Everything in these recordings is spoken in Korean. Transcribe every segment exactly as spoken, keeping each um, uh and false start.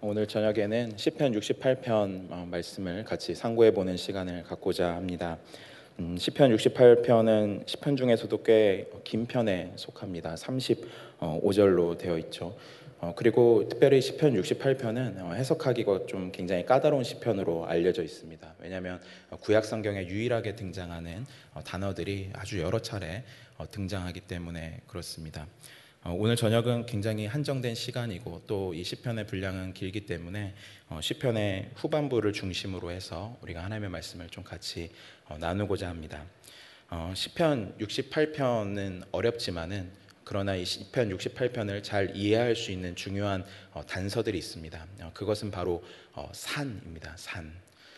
오늘 저녁에는 시편 육십팔 편 어, 말씀을 같이 상고해 보는 시간을 갖고자 합니다. 음, 시편 육십팔 편은 시편 중에서도 꽤 긴 편에 속합니다. 삼십오 절로 되어 있죠. 어, 그리고 특별히 시편 육십팔 편은 어, 해석하기가 좀 굉장히 까다로운 시편으로 알려져 있습니다. 왜냐하면 어, 구약 성경에 유일하게 등장하는 어, 단어들이 아주 여러 차례 어, 등장하기 때문에 그렇습니다. 어, 오늘 저녁은 굉장히 한정된 시간이고 또 이 시편의 분량은 길기 때문에 어, 시편의 후반부를 중심으로 해서 우리가 하나님의 말씀을 좀 같이 어, 나누고자 합니다. 어, 시편 육십팔 편은 어렵지만은 그러나 이 시편 육십팔 편을 잘 이해할 수 있는 중요한 어, 단서들이 있습니다. 어, 그것은 바로 어, 산입니다. 산.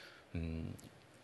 음,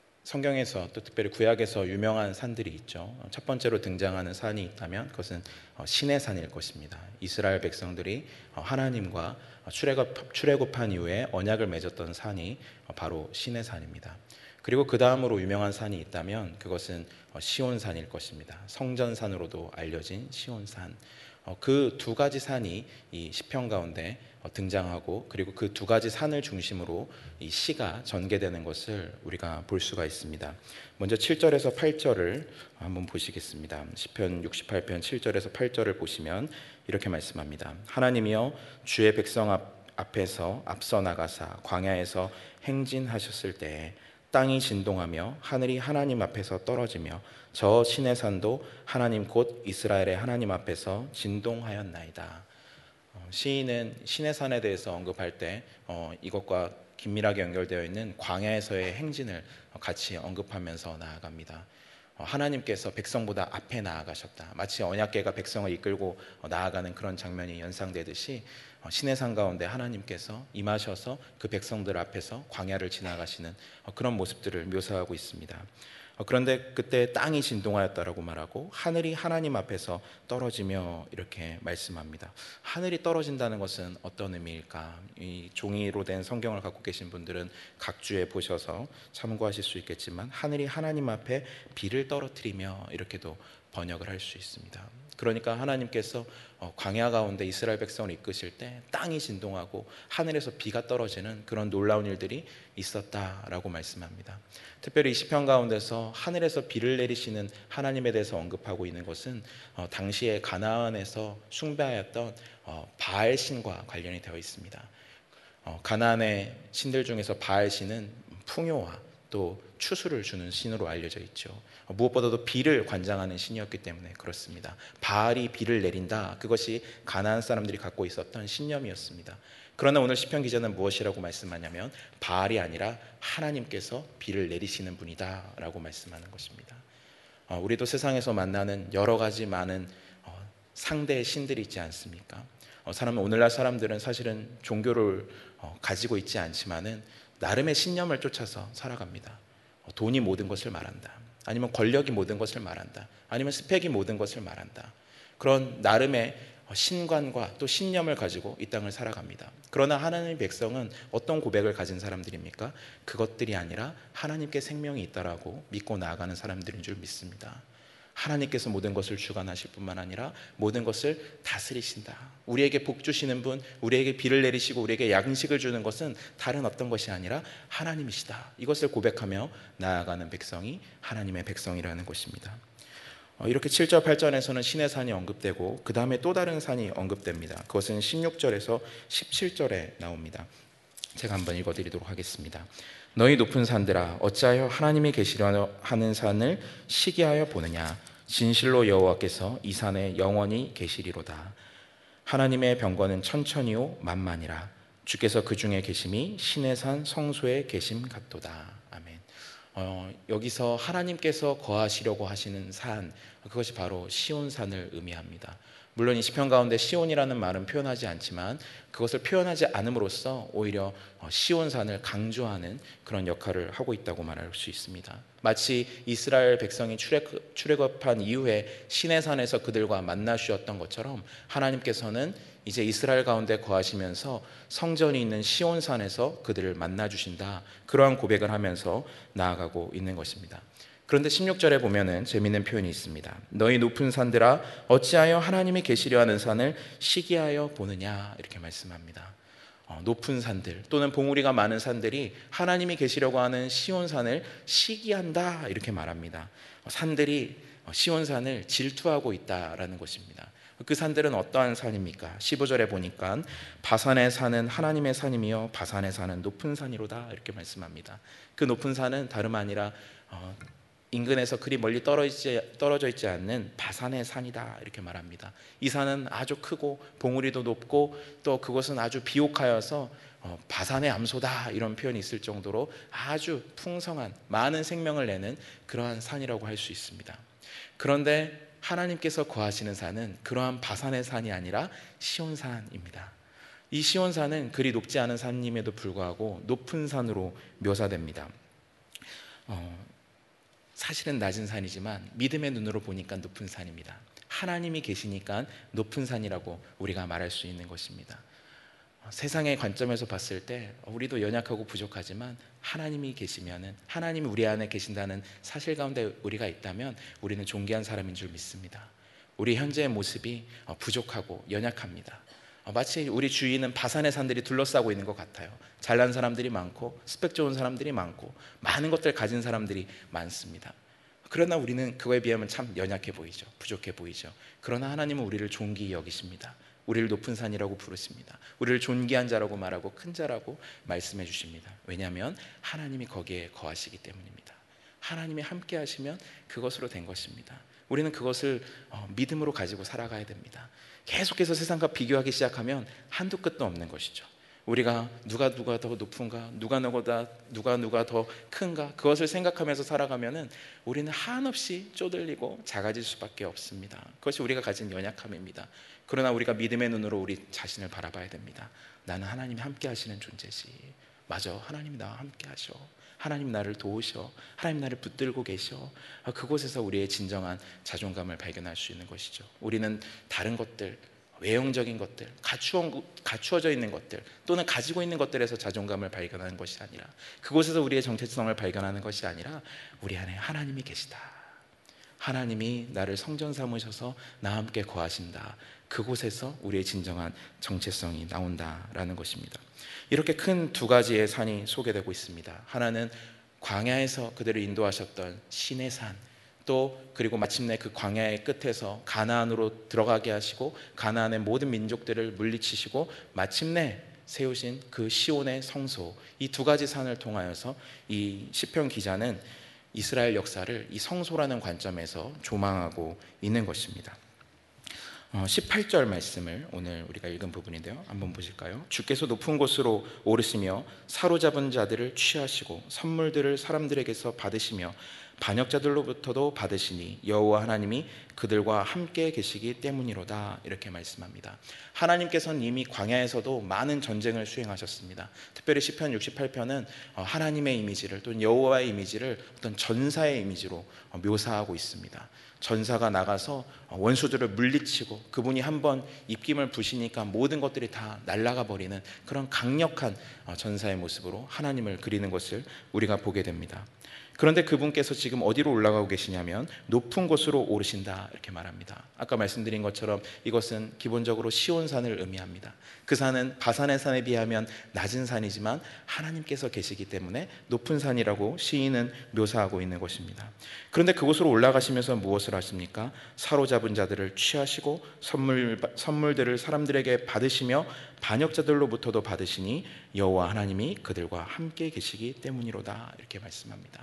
성경에서 또 특별히 구약에서 유명한 산들이 있죠. 첫 번째로 등장하는 산이 있다면 그것은 신의 산일 것입니다. 이스라엘 백성들이 하나님과 출애굽, 출애굽한 이후에 언약을 맺었던 산이 바로 신의 산입니다. 그리고 그 다음으로 유명한 산이 있다면 그것은 시온산일 것입니다. 성전산으로도 알려진 시온산. 그 두 가지 산이 이 시편 가운데 등장하고 그리고 그 두 가지 산을 중심으로 이 시가 전개되는 것을 우리가 볼 수가 있습니다. 먼저 칠 절에서 팔 절을 한번 보시겠습니다. 시편 육십팔 편 칠 절에서 팔 절을 보시면 이렇게 말씀합니다. 하나님이여 주의 백성 앞, 앞에서 앞서 나가사 광야에서 행진하셨을 때에 땅이 진동하며 하늘이 하나님 앞에서 떨어지며 저 신의 산도 하나님 곧 이스라엘의 하나님 앞에서 진동하였나이다. 어, 시인은 신의 산에 대해서 언급할 때 어, 이것과 긴밀하게 연결되어 있는 광야에서의 행진을 같이 언급하면서 나아갑니다. 어, 하나님께서 백성보다 앞에 나아가셨다. 마치 언약궤가 백성을 이끌고 어, 나아가는 그런 장면이 연상되듯이 어, 신의 산 가운데 하나님께서 임하셔서 그 백성들 앞에서 광야를 지나가시는 어, 그런 모습들을 묘사하고 있습니다. 어, 그런데 그때 땅이 진동하였다라고 말하고 하늘이 하나님 앞에서 떨어지며 이렇게 말씀합니다. 하늘이 떨어진다는 것은 어떤 의미일까? 이 종이로 된 성경을 갖고 계신 분들은 각 주에 보셔서 참고하실 수 있겠지만 하늘이 하나님 앞에 비를 떨어뜨리며 이렇게도 번역을 할 수 있습니다. 그러니까 하나님께서 광야 가운데 이스라엘 백성을 이끄실 때 땅이 진동하고 하늘에서 비가 떨어지는 그런 놀라운 일들이 있었다라고 말씀합니다. 특별히 이 시편 가운데서 하늘에서 비를 내리시는 하나님에 대해서 언급하고 있는 것은 당시에 가나안에서 숭배하였던 바알 신과 관련이 되어 있습니다. 가나안의 신들 중에서 바알 신은 풍요와 또 추수를 주는 신으로 알려져 있죠. 무엇보다도 비를 관장하는 신이었기 때문에 그렇습니다. 바알이 비를 내린다. 그것이 가나안 사람들이 갖고 있었던 신념이었습니다. 그러나 오늘 시편 기자는 무엇이라고 말씀하냐면 바알이 아니라 하나님께서 비를 내리시는 분이다 라고 말씀하는 것입니다. 우리도 세상에서 만나는 여러 가지 많은 상대의 신들이 있지 않습니까? 사람은 오늘날 사람들은 사실은 종교를 가지고 있지 않지만은 나름의 신념을 쫓아서 살아갑니다. 돈이 모든 것을 말한다. 아니면 권력이 모든 것을 말한다. 아니면 스펙이 모든 것을 말한다. 그런 나름의 신관과 또 신념을 가지고 이 땅을 살아갑니다. 그러나 하나님의 백성은 어떤 고백을 가진 사람들입니까? 그것들이 아니라 하나님께 생명이 있다라고 믿고 나아가는 사람들인 줄 믿습니다. 하나님께서 모든 것을 주관하실 뿐만 아니라 모든 것을 다스리신다. 우리에게 복 주시는 분, 우리에게 비를 내리시고 우리에게 양식을 주는 것은 다른 어떤 것이 아니라 하나님이시다. 이것을 고백하며 나아가는 백성이 하나님의 백성이라는 것입니다. 이렇게 칠 절 팔 절에서는 신의 산이 언급되고 그 다음에 또 다른 산이 언급됩니다. 그것은 십육 절에서 십칠 절에 나옵니다. 제가 한번 읽어드리도록 하겠습니다. 너희 높은 산들아 어찌하여 하나님이 계시려 하는 산을 시기하여 보느냐. 진실로 여호와께서 이 산에 영원히 계시리로다. 하나님의 병거는 천천히요 만만이라. 주께서 그 중에 계심이 신의 산 성소에 계심 같도다. 아멘. 어, 여기서 하나님께서 거하시려고 하시는 산, 그것이 바로 시온산을 의미합니다. 물론 이 시편 가운데 시온이라는 말은 표현하지 않지만 그것을 표현하지 않음으로써 오히려 시온산을 강조하는 그런 역할을 하고 있다고 말할 수 있습니다. 마치 이스라엘 백성이 출애굽, 출애굽한 이후에 시내산에서 그들과 만나 주셨던 것처럼 하나님께서는 이제 이스라엘 가운데 거하시면서 성전이 있는 시온산에서 그들을 만나 주신다. 그러한 고백을 하면서 나아가고 있는 것입니다. 그런데 십육 절에 보면은 재미있는 표현이 있습니다. 너희 높은 산들아 어찌하여 하나님이 계시려 하는 산을 시기하여 보느냐 이렇게 말씀합니다. 어, 높은 산들 또는 봉우리가 많은 산들이 하나님이 계시려고 하는 시온산을 시기한다 이렇게 말합니다. 어, 산들이 어, 시온산을 질투하고 있다라는 것입니다. 그 산들은 어떠한 산입니까? 십오 절에 보니까 바산의 산은 하나님의 산이며 바산의 산은 높은 산이로다 이렇게 말씀합니다. 그 높은 산은 다름 아니라 어, 인근에서 그리 멀리 떨어지지, 떨어져 있지 않는 바산의 산이다 이렇게 말합니다. 이 산은 아주 크고 봉우리도 높고 또 그것은 아주 비옥하여서 어, 바산의 암소다 이런 표현이 있을 정도로 아주 풍성한 많은 생명을 내는 그러한 산이라고 할 수 있습니다. 그런데 하나님께서 거하시는 산은 그러한 바산의 산이 아니라 시온산입니다. 이 시온산은 그리 높지 않은 산임에도 불구하고 높은 산으로 묘사됩니다. 어, 사실은 낮은 산이지만 믿음의 눈으로 보니까 높은 산입니다. 하나님이 계시니까 높은 산이라고 우리가 말할 수 있는 것입니다. 세상의 관점에서 봤을 때 우리도 연약하고 부족하지만 하나님이 계시면은, 하나님이 우리 안에 계신다는 사실 가운데 우리가 있다면 우리는 존귀한 사람인 줄 믿습니다. 우리 현재의 모습이 부족하고 연약합니다. 마치 우리 주위는 바산의 산들이 둘러싸고 있는 것 같아요. 잘난 사람들이 많고 스펙 좋은 사람들이 많고 많은 것들 가진 사람들이 많습니다. 그러나 우리는 그거에 비하면 참 연약해 보이죠. 부족해 보이죠. 그러나 하나님은 우리를 존귀히 여기십니다. 우리를 높은 산이라고 부르십니다. 우리를 존귀한 자라고 말하고 큰 자라고 말씀해 주십니다. 왜냐하면 하나님이 거기에 거하시기 때문입니다. 하나님이 함께 하시면 그것으로 된 것입니다. 우리는 그것을 믿음으로 가지고 살아가야 됩니다. 계속해서 세상과 비교하기 시작하면 한도 끝도 없는 것이죠. 우리가 누가 누가 더 높은가, 누가 누가 누가 누가 더 큰가, 그것을 생각하면서 살아가면은 우리는 한없이 쪼들리고 작아질 수밖에 없습니다. 그것이 우리가 가진 연약함입니다. 그러나 우리가 믿음의 눈으로 우리 자신을 바라봐야 됩니다. 나는 하나님이 함께 하시는 존재지. 맞아, 하나님이 나와 함께 하셔. 하나님 나를 도우셔. 하나님 나를 붙들고 계셔. 그곳에서 우리의 진정한 자존감을 발견할 수 있는 것이죠. 우리는 다른 것들, 외형적인 것들, 갖추어, 갖추어져 있는 것들 또는 가지고 있는 것들에서 자존감을 발견하는 것이 아니라, 그곳에서 우리의 정체성을 발견하는 것이 아니라 우리 안에 하나님이 계시다, 하나님이 나를 성전 삼으셔서 나와 함께 거하신다, 그곳에서 우리의 진정한 정체성이 나온다라는 것입니다. 이렇게 큰 두 가지의 산이 소개되고 있습니다. 하나는 광야에서 그들을 인도하셨던 신의 산, 또 그리고 마침내 그 광야의 끝에서 가나안으로 들어가게 하시고 가나안의 모든 민족들을 물리치시고 마침내 세우신 그 시온의 성소, 이 두 가지 산을 통하여서 이 시편 기자는 이스라엘 역사를 이 성소라는 관점에서 조망하고 있는 것입니다. 어, 십팔 절 말씀을 오늘 우리가 읽은 부분인데요, 한번 보실까요? 주께서 높은 곳으로 오르시며 사로잡은 자들을 취하시고 선물들을 사람들에게서 받으시며 반역자들로부터도 받으시니 여호와 하나님이 그들과 함께 계시기 때문이로다, 이렇게 말씀합니다. 하나님께서는 이미 광야에서도 많은 전쟁을 수행하셨습니다. 특별히 시편 육십팔 편은 하나님의 이미지를, 또는 여호와의 이미지를 어떤 전사의 이미지로 묘사하고 있습니다. 전사가 나가서 원수들을 물리치고 그분이 한번 입김을 부시니까 모든 것들이 다 날아가 버리는 그런 강력한 전사의 모습으로 하나님을 그리는 것을 우리가 보게 됩니다. 그런데 그분께서 지금 어디로 올라가고 계시냐면 높은 곳으로 오르신다, 이렇게 말합니다. 아까 말씀드린 것처럼 이것은 기본적으로 시온산을 의미합니다. 그 산은 바산의 산에 비하면 낮은 산이지만 하나님께서 계시기 때문에 높은 산이라고 시인은 묘사하고 있는 것입니다. 그런데 그곳으로 올라가시면서 무엇을 하십니까? 사로잡은 자들을 취하시고 선물, 선물들을 사람들에게 받으시며 반역자들로부터도 받으시니 여호와 하나님이 그들과 함께 계시기 때문이로다, 이렇게 말씀합니다.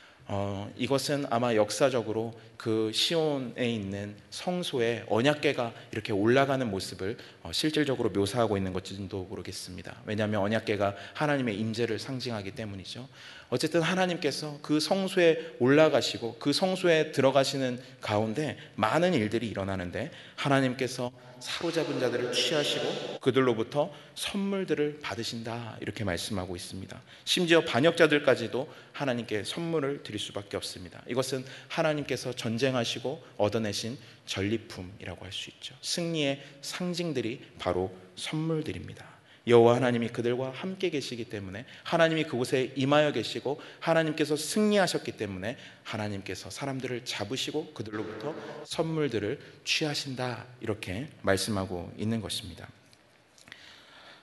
어, 이것은 아마 역사적으로 그 시온에 있는 성소에 언약궤가 이렇게 올라가는 모습을 어, 실질적으로 묘사하고 있는 것인지도 모르겠습니다. 왜냐하면 언약궤가 하나님의 임재를 상징하기 때문이죠. 어쨌든 하나님께서 그 성소에 올라가시고 그 성소에 들어가시는 가운데 많은 일들이 일어나는데 하나님께서 사로잡은 자들을 취하시고 그들로부터 선물들을 받으신다, 이렇게 말씀하고 있습니다. 심지어 반역자들까지도 하나님께 선물을 드릴 수밖에 없습니다. 이것은 하나님께서 전쟁하시고 얻어내신 전리품이라고 할 수 있죠. 승리의 상징들이 바로 선물들입니다. 여호와 하나님이 그들과 함께 계시기 때문에, 하나님이 그곳에 임하여 계시고 하나님께서 승리하셨기 때문에 하나님께서 사람들을 잡으시고 그들로부터 선물들을 취하신다, 이렇게 말씀하고 있는 것입니다.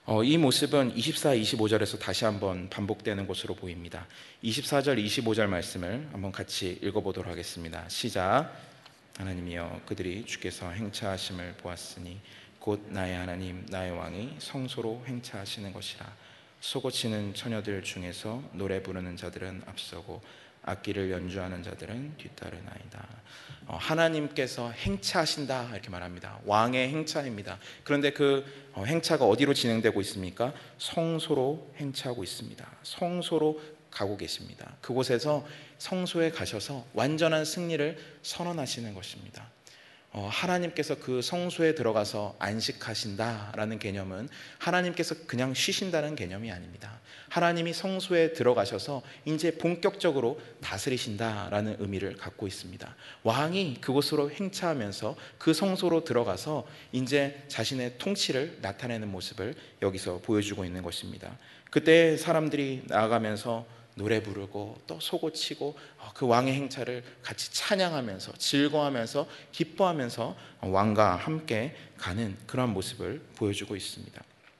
어, 이 모습은 이십사, 이십오 절에서 다시 한번 반복되는 것으로 보입니다. 이십사 절, 이십오 절 말씀을 한번 같이 읽어보도록 하겠습니다. 시작. 하나님이여 그들이 주께서 행차하심을 보았으니 곧 나의 하나님 나의 왕이 성소로 행차하시는 것이라. 소고치는 처녀들 중에서 노래 부르는 자들은 앞서고 악기를 연주하는 자들은 뒤따르나이다. 어, 하나님께서 행차하신다 이렇게 말합니다. 왕의 행차입니다. 그런데 그 어, 행차가 어디로 진행되고 있습니까? 성소로 행차하고 있습니다. 성소로 가고 계십니다. 그곳에서 성소에 가셔서 완전한 승리를 선언하시는 것입니다. 어, 하나님께서 그 성소에 들어가서 안식하신다라는 개념은 하나님께서 그냥 쉬신다는 개념이 아닙니다. 하나님이 성소에 들어가셔서 이제 본격적으로 다스리신다라는 의미를 갖고 있습니다. 왕이 그곳으로 행차하면서 그 성소로 들어가서 이제 자신의 통치를 나타내는 모습을 여기서 보여주고 있는 것입니다. 그때 사람들이 나아가면서 노래 부르고 또 소고치고 그 왕의 행차를 같이 찬양하면서 즐거워하면서 기뻐하면서 왕과 함께 가는 그런 모습을 보여주고 있습니다.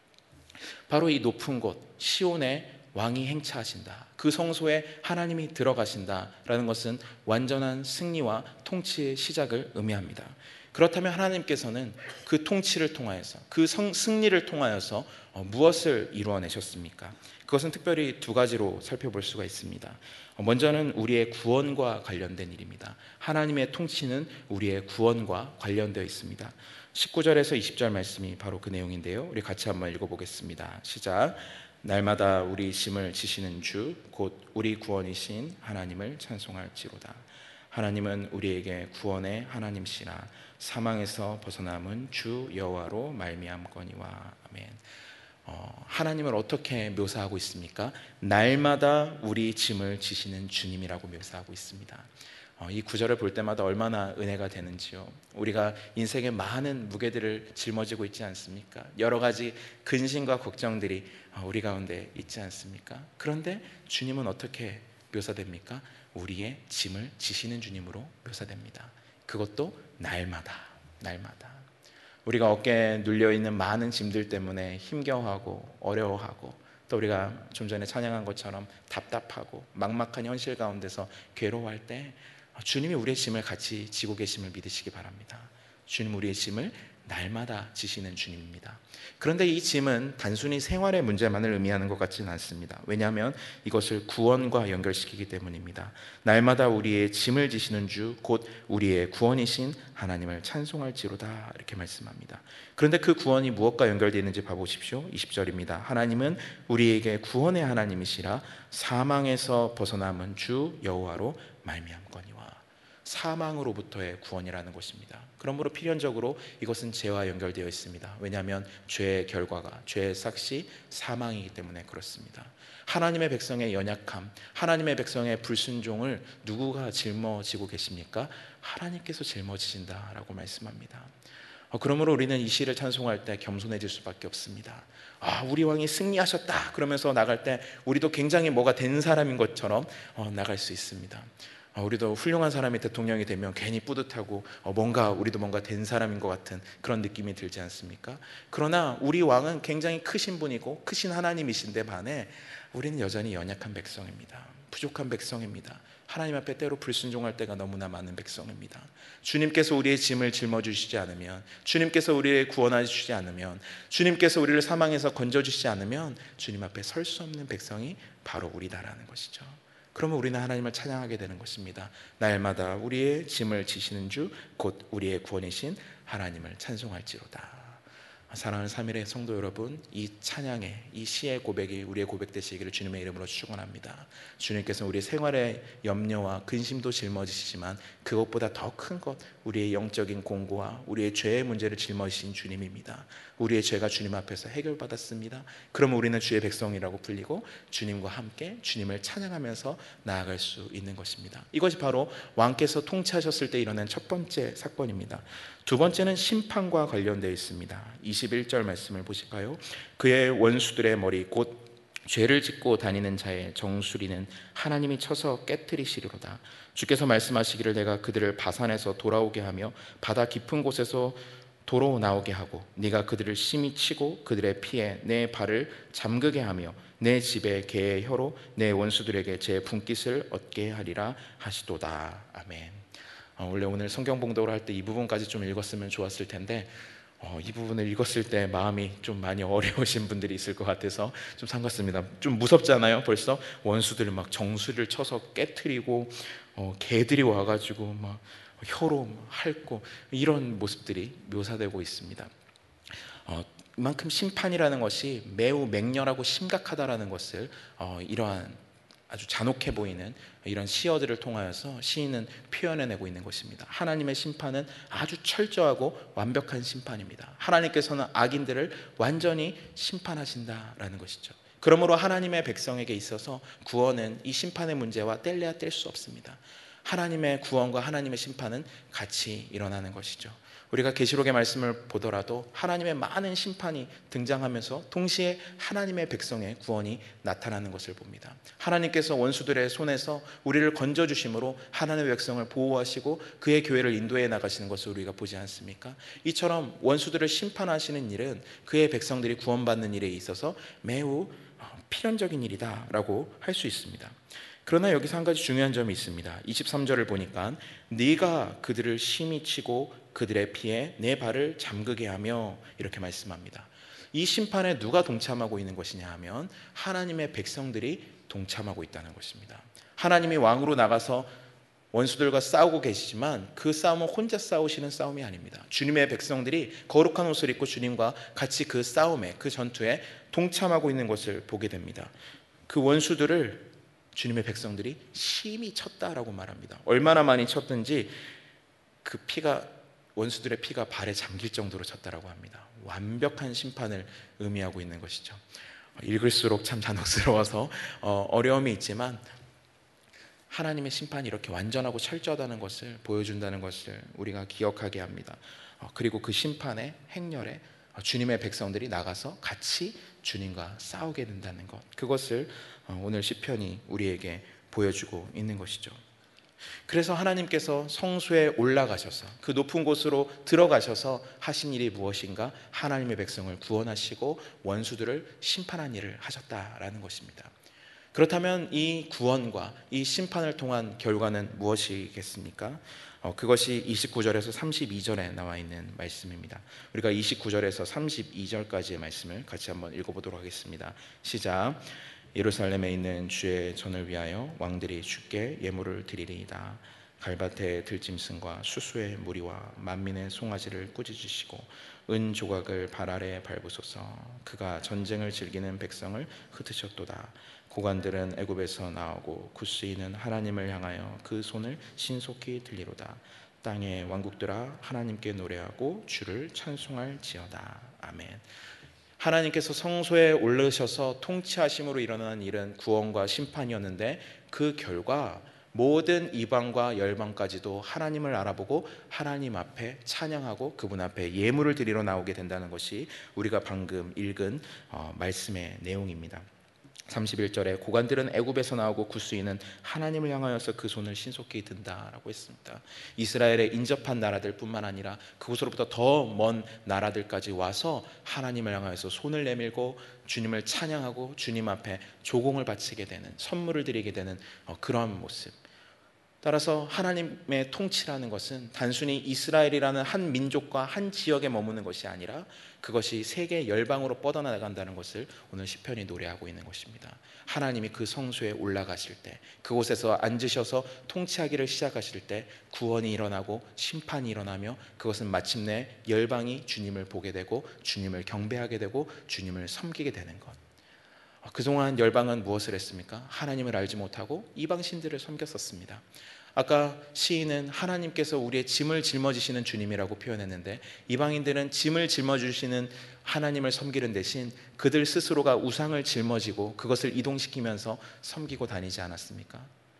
바로 이 높은 곳 시온에 왕이 행차하신다, 그 성소에 하나님이 들어가신다라는 것은 완전한 승리와 통치의 시작을 의미합니다. 그렇다면 하나님께서는 그 통치를 통하여서 그 성, 승리를 통하여서 무엇을 이루어내셨습니까? 그것은 특별히 두 가지로 살펴볼 수가 있습니다. 먼저는 우리의 구원과 관련된 일입니다. 하나님의 통치는 우리의 구원과 관련되어 있습니다. 십구 절에서 이십 절 말씀이 바로 그 내용인데요, 우리 같이 한번 읽어보겠습니다. 시작. 날마다 우리 짐을 지시는 주 곧 우리 구원이신 하나님을 찬송할지로다. 하나님은 우리에게 구원의 하나님시라. 사망에서 벗어남은 주 여호와로 말미암거니와. 아멘. 어, 하나님을 어떻게 묘사하고 있습니까? 날마다 우리 짐을 지시는 주님이라고 묘사하고 있습니다. 어, 이 구절을 볼 때마다 얼마나 은혜가 되는지요. 우리가 인생에 많은 무게들을 짊어지고 있지 않습니까? 여러 가지 근심과 걱정들이 우리 가운데 있지 않습니까? 그런데 주님은 어떻게 묘사됩니까? 우리의 짐을 지시는 주님으로 묘사됩니다. 그것도 날마다 날마다 우리가 어깨에 눌려있는 많은 짐들 때문에 힘겨워하고 어려워하고 또 우리가 좀 전에 찬양한 것처럼 답답하고 막막한 현실 가운데서 괴로워할 때 주님이 우리의 짐을 같이 지고 계심을 믿으시기 바랍니다. 주님 우리의 짐을 날마다 지시는 주님입니다. 그런데 이 짐은 단순히 생활의 문제만을 의미하는 것 같지는 않습니다. 왜냐하면 이것을 구원과 연결시키기 때문입니다. 날마다 우리의 짐을 지시는 주 곧 우리의 구원이신 하나님을 찬송할지로다 이렇게 말씀합니다. 그런데 그 구원이 무엇과 연결되어 있는지 봐보십시오. 이십 절입니다. 하나님은 우리에게 구원의 하나님이시라. 사망에서 벗어남은 주 여호와로 말미암거니와. 사망으로부터의 구원이라는 것입니다. 그러므로 필연적으로 이것은 죄와 연결되어 있습니다. 왜냐하면 죄의 결과가 죄의 삭시 사망이기 때문에 그렇습니다. 하나님의 백성의 연약함, 하나님의 백성의 불순종을 누구가 짊어지고 계십니까? 하나님께서 짊어지신다라고 말씀합니다. 그러므로 우리는 이 시를 찬송할 때 겸손해질 수밖에 없습니다. 아, 우리 왕이 승리하셨다 그러면서 나갈 때 우리도 굉장히 뭐가 된 사람인 것처럼 어, 나갈 수 있습니다. 우리도 훌륭한 사람이 대통령이 되면 괜히 뿌듯하고 뭔가 우리도 뭔가 된 사람인 것 같은 그런 느낌이 들지 않습니까? 그러나 우리 왕은 굉장히 크신 분이고 크신 하나님이신데 반해 우리는 여전히 연약한 백성입니다. 부족한 백성입니다. 하나님 앞에 때로 불순종할 때가 너무나 많은 백성입니다. 주님께서 우리의 짐을 짊어주시지 않으면, 주님께서 우리를 구원해 주시지 않으면, 주님께서 우리를 사망에서 건져주시지 않으면 주님 앞에 설 수 없는 백성이 바로 우리다라는 것이죠. 그러면 우리는 하나님을 찬양하게 되는 것입니다. 날마다 우리의 짐을 지시는 주 곧 우리의 구원이신 하나님을 찬송할지로다. 사랑하는 삼일의 성도 여러분, 이 찬양의 이 시의 고백이 우리의 고백 되시기를 주님의 이름으로 축원합니다. 주님께서는 우리의 생활의 염려와 근심도 짊어지시지만 그것보다 더 큰 것, 우리의 영적인 공고와 우리의 죄의 문제를 짊어지신 주님입니다. 우리의 죄가 주님 앞에서 해결받았습니다. 그러면 우리는 주의 백성이라고 불리고 주님과 함께 주님을 찬양하면서 나아갈 수 있는 것입니다. 이것이 바로 왕께서 통치하셨을 때 일어난 첫 번째 사건입니다. 두 번째는 심판과 관련되어 있습니다. 이십일 절 말씀을 보실까요? 그의 원수들의 머리 곧 죄를 짓고 다니는 자의 정수리는 하나님이 쳐서 깨트리시리로다. 주께서 말씀하시기를 내가 그들을 바산에서 돌아오게 하며 바다 깊은 곳에서 도로 나오게 하고 네가 그들을 심히 치고 그들의 피에 내 발을 잠그게 하며 내 집에 개의 혀로 내 원수들에게 제 분깃을 얻게 하리라 하시도다. 아멘. 어, 원래 오늘 성경 봉독을 할 때 이 부분까지 좀 읽었으면 좋았을 텐데 어, 이 부분을 읽었을 때 마음이 좀 많이 어려우신 분들이 있을 것 같아서 좀 상관습니다. 좀 무섭잖아요. 벌써 원수들을 막 정수리를 쳐서 깨트리고 어, 개들이 와가지고 막 혀로 핥고 이런 모습들이 묘사되고 있습니다. 어, 이만큼 심판이라는 것이 매우 맹렬하고 심각하다라는 것을 어, 이러한 아주 잔혹해 보이는 이런 시어들을 통하여서 시인은 표현해내고 있는 것입니다. 하나님의 심판은 아주 철저하고 완벽한 심판입니다. 하나님께서는 악인들을 완전히 심판하신다라는 것이죠. 그러므로 하나님의 백성에게 있어서 구원은 이 심판의 문제와 뗄래야 뗄 수 없습니다. 하나님의 구원과 하나님의 심판은 같이 일어나는 것이죠. 우리가 계시록의 말씀을 보더라도 하나님의 많은 심판이 등장하면서 동시에 하나님의 백성의 구원이 나타나는 것을 봅니다. 하나님께서 원수들의 손에서 우리를 건져주심으로 하나님의 백성을 보호하시고 그의 교회를 인도해 나가시는 것을 우리가 보지 않습니까? 이처럼 원수들을 심판하시는 일은 그의 백성들이 구원받는 일에 있어서 매우 필연적인 일이다라고 할 수 있습니다. 그러나 여기서 한 가지 중요한 점이 있습니다. 이십삼 절을 보니까 네가 그들을 심히 치고 그들의 피에 내 발을 잠그게 하며 이렇게 말씀합니다. 이 심판에 누가 동참하고 있는 것이냐 하면 하나님의 백성들이 동참하고 있다는 것입니다. 하나님이 왕으로 나가서 원수들과 싸우고 계시지만 그 싸움은 혼자 싸우시는 싸움이 아닙니다. 주님의 백성들이 거룩한 옷을 입고 주님과 같이 그 싸움에, 그 전투에 동참하고 있는 것을 보게 됩니다. 그 원수들을 주님의 백성들이 심히 쳤다라고 말합니다. 얼마나 많이 쳤든지 그 피가, 원수들의 피가 발에 잠길 정도로 쳤다라고 합니다. 완벽한 심판을 의미하고 있는 것이죠. 읽을수록 참 잔혹스러워서 어, 어려움이 있지만 하나님의 심판이 이렇게 완전하고 철저하다는 것을 보여준다는 것을 우리가 기억하게 합니다. 어, 그리고 그 심판의 행렬에 주님의 백성들이 나가서 같이 주님과 싸우게 된다는 것, 그것을 오늘 시편이 우리에게 보여주고 있는 것이죠. 그래서 하나님께서 성소에 올라가셔서 그 높은 곳으로 들어가셔서 하신 일이 무엇인가? 하나님의 백성을 구원하시고 원수들을 심판한 일을 하셨다라는 것입니다. 그렇다면 이 구원과 이 심판을 통한 결과는 무엇이겠습니까? 어, 그것이 이십구 절에서 삼십이 절에 나와 있는 말씀입니다. 우리가 이십구 절에서 삼십이 절까지의 말씀을 같이 한번 읽어보도록 하겠습니다. 시작. 예루살렘에 있는 주의 전을 위하여 왕들이 주께 예물을 드리리이다. 갈밭의 들짐승과 수수의 무리와 만민의 송아지를 꾸짖으시고 은 조각을 발 아래 밟으소서. 그가 전쟁을 즐기는 백성을 흩으셨도다. 고관들은 애굽에서 나오고 굿수인은 하나님을 향하여 그 손을 신속히 들리로다. 땅의 왕국들아 하나님께 노래하고 주를 찬송할지어다. 아멘. 하나님께서 성소에 올르셔서 통치하심으로 일어난 일은 구원과 심판이었는데 그 결과 모든 이방과 열방까지도 하나님을 알아보고 하나님 앞에 찬양하고 그분 앞에 예물을 드리러 나오게 된다는 것이 우리가 방금 읽은 어, 말씀의 내용입니다. 삼십일 절에 고관들은 애굽에서 나오고 굿수인은 하나님을 향하여서 그 손을 신속히 든다라고 했습니다. 이스라엘에 인접한 나라들 뿐만 아니라 그곳으로부터 더 먼 나라들까지 와서 하나님을 향하여서 손을 내밀고 주님을 찬양하고 주님 앞에 조공을 바치게 되는, 선물을 드리게 되는 그러한 모습. 따라서 하나님의 통치라는 것은 단순히 이스라엘이라는 한 민족과 한 지역에 머무는 것이 아니라 그것이 세계 열방으로 뻗어나간다는 것을 오늘 시편이 노래하고 있는 것입니다. 하나님이 그 성소에 올라가실 때, 그곳에서 앉으셔서 통치하기를 시작하실 때 구원이 일어나고 심판이 일어나며 그것은 마침내 열방이 주님을 보게 되고 주님을 경배하게 되고 주님을 섬기게 되는 것. 그동안 열방은 무엇을 했습니까? 하나님을 알지 못하고 이방신들을 섬겼었습니다. 아까 시인은 하나님께서 우리의 짐을 짊어지시는 주님이라고 표현했는데 이방인들은 짐을 짊어주시는 하나님을 섬기는 대신 그들 스스로가 우상을 짊어지고 그것을 이동시키면서 섬기고 다니지 않았습니까?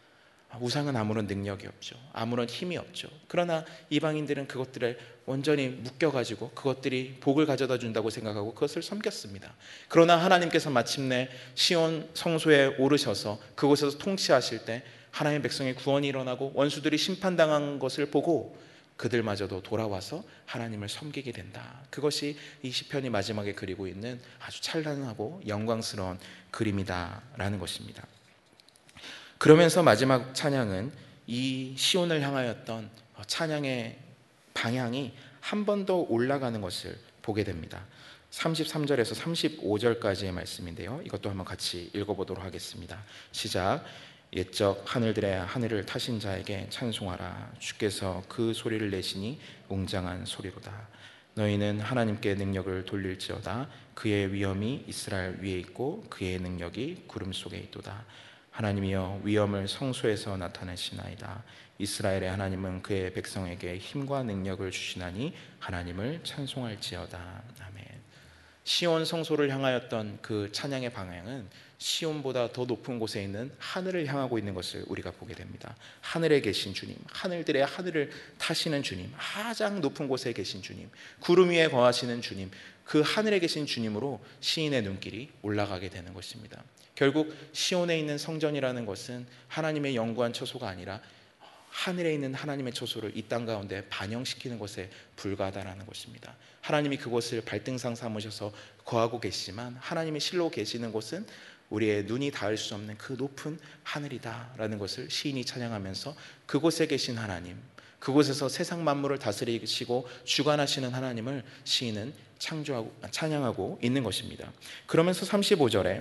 우상은 아무런 능력이 없죠. 아무런 힘이 없죠. 그러나 이방인들은 그것들을 온전히 묶여가지고 그것들이 복을 가져다 준다고 생각하고 그것을 섬겼습니다. 그러나 하나님께서 마침내 시온 성소에 오르셔서 그곳에서 통치하실 때 하나님의 백성의 구원이 일어나고 원수들이 심판당한 것을 보고 그들마저도 돌아와서 하나님을 섬기게 된다. 그것이 이 시편이 마지막에 그리고 있는 아주 찬란하고 영광스러운 그림이다라는 것입니다. 그러면서 마지막 찬양은 이 시온을 향하였던 찬양의 방향이 한 번 더 올라가는 것을 보게 됩니다. 삼십삼 절에서 삼십오 절까지의 말씀인데요, 이것도 한번 같이 읽어보도록 하겠습니다. 시작. 옛적 하늘들의 하늘을 타신 자에게 찬송하라. 주께서 그 소리를 내시니 웅장한 소리로다. 너희는 하나님께 능력을 돌릴지어다. 그의 위엄이 이스라엘 위에 있고 그의 능력이 구름 속에 있도다. 하나님이여 위엄을 성소에서 나타내시나이다. 이스라엘의 하나님은 그의 백성에게 힘과 능력을 주시나니 하나님을 찬송할지어다. 아멘. 시온 성소를 향하였던 그 찬양의 방향은 시온보다 더 높은 곳에 있는 하늘을 향하고 있는 것을 우리가 보게 됩니다. 하늘에 계신 주님, 하늘들의 하늘을 타시는 주님, 가장 높은 곳에 계신 주님, 구름 위에 거하시는 주님, 그 하늘에 계신 주님으로 시인의 눈길이 올라가게 되는 것입니다. 결국 시온에 있는 성전이라는 것은 하나님의 영구한 처소가 아니라 하늘에 있는 하나님의 처소를 이 땅 가운데 반영시키는 것에 불과하다는 것입니다. 하나님이 그곳을 발등상 삼으셔서 거하고 계시지만 하나님이 실로 계시는 곳은 우리의 눈이 닿을 수 없는 그 높은 하늘이다라는 것을 시인이 찬양하면서 그곳에 계신 하나님, 그곳에서 세상 만물을 다스리시고 주관하시는 하나님을 시인은 창조하고 찬양하고 있는 것입니다. 그러면서 삼십오 절에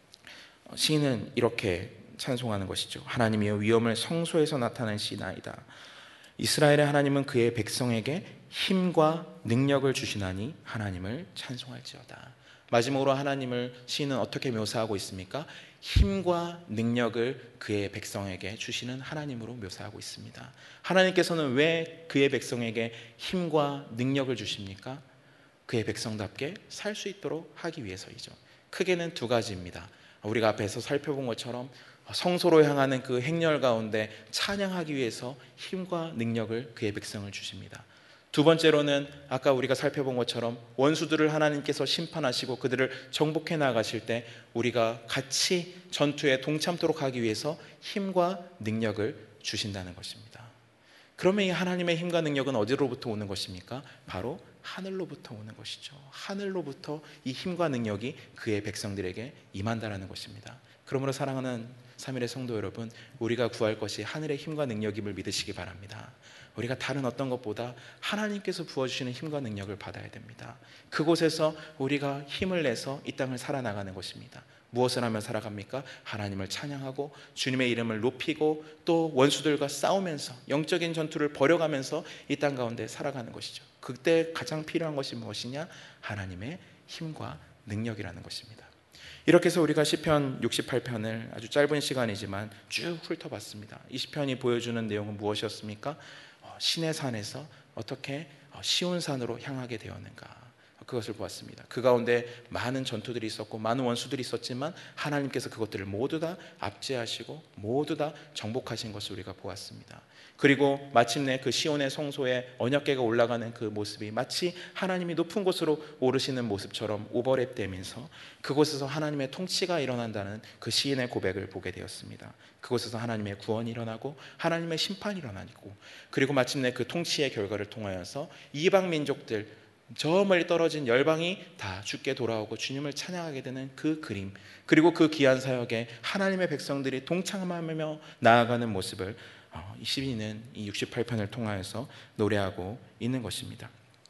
시인은 이렇게 찬송하는 것이죠. 하나님이여 위엄을 성소에서 나타내시나이다. 이스라엘의 하나님은 그의 백성에게 힘과 능력을 주시나니 하나님을 찬송할지어다. 마지막으로 하나님을 시인은 어떻게 묘사하고 있습니까? 힘과 능력을 그의 백성에게 주시는 하나님으로 묘사하고 있습니다. 하나님께서는 왜 그의 백성에게 힘과 능력을 주십니까? 그의 백성답게 살 수 있도록 하기 위해서이죠. 크게는 두 가지입니다. 우리가 앞에서 살펴본 것처럼 성소로 향하는 그 행렬 가운데 찬양하기 위해서 힘과 능력을 그의 백성을 주십니다. 두 번째로는 아까 우리가 살펴본 것처럼 원수들을 하나님께서 심판하시고 그들을 정복해 나가실 때 우리가 같이 전투에 동참토록 하기 위해서 힘과 능력을 주신다는 것입니다. 그러면 이 하나님의 힘과 능력은 어디로부터 오는 것입니까? 바로 하늘로부터 오는 것이죠. 하늘로부터 이 힘과 능력이 그의 백성들에게 임한다라는 것입니다. 그러므로 사랑하는 삼일의 성도 여러분, 우리가 구할 것이 하늘의 힘과 능력임을 믿으시기 바랍니다. 우리가 다른 어떤 것보다 하나님께서 부어주시는 힘과 능력을 받아야 됩니다. 그곳에서 우리가 힘을 내서 이 땅을 살아나가는 것입니다. 무엇을 하며 살아갑니까? 하나님을 찬양하고 주님의 이름을 높이고 또 원수들과 싸우면서 영적인 전투를 벌여가면서 이 땅 가운데 살아가는 것이죠. 그때 가장 필요한 것이 무엇이냐? 하나님의 힘과 능력이라는 것입니다. 이렇게 해서 우리가 시편 육십팔 편을 아주 짧은 시간이지만 쭉 훑어봤습니다. 이 시편이 보여주는 내용은 무엇이었습니까? 신의 산에서 어떻게 시온산으로 향하게 되었는가, 그것을 보았습니다. 그 가운데 많은 전투들이 있었고 많은 원수들이 있었지만 하나님께서 그것들을 모두 다 압제하시고 모두 다 정복하신 것을 우리가 보았습니다. 그리고 마침내 그 시온의 성소에 언약궤가 올라가는 그 모습이 마치 하나님이 높은 곳으로 오르시는 모습처럼 오버랩되면서 그곳에서 하나님의 통치가 일어난다는 그 시인의 고백을 보게 되었습니다. 그곳에서 하나님의 구원이 일어나고 하나님의 심판이 일어나고, 그리고 마침내 그 통치의 결과를 통하여서 이방 민족들, 저 멀리 떨어진 열방이 다 주께 돌아오고 주님을 찬양하게 되는 그 그림, 그리고 그 귀한 사역에 하나님의 백성들이 동참하며 나아가는 모습을 이 시인은 이 육십팔 편을 통하여서 노래하고 있는 것입니다.